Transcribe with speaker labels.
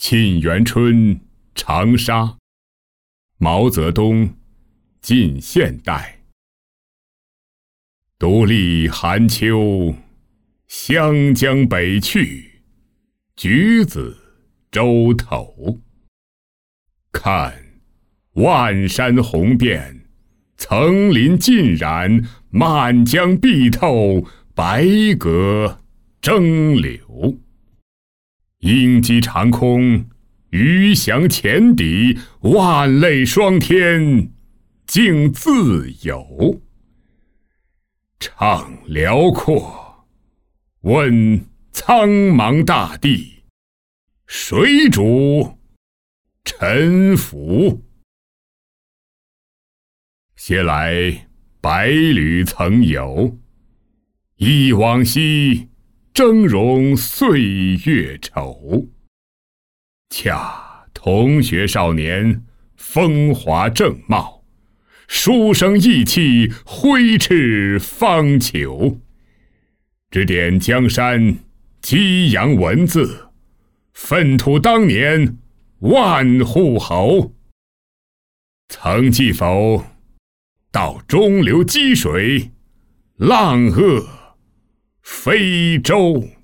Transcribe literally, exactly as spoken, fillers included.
Speaker 1: 沁园春·长沙，毛泽东，近现代。独立寒秋，湘江北去，橘子洲头。看，万山红遍，层林尽染，满江碧透，白鸽争流。鹰击长空，鱼翔浅底，万类霜天，竟自有。怅辽阔，问苍茫大地，谁主沉浮？写来百侣曾游，忆往昔，峥嵘岁月稠。恰同学少年，风华正茂，书生意气，挥斥方遒。指点江山，激扬文字，粪土当年万户侯。曾记否？到中流击水，浪遏非洲。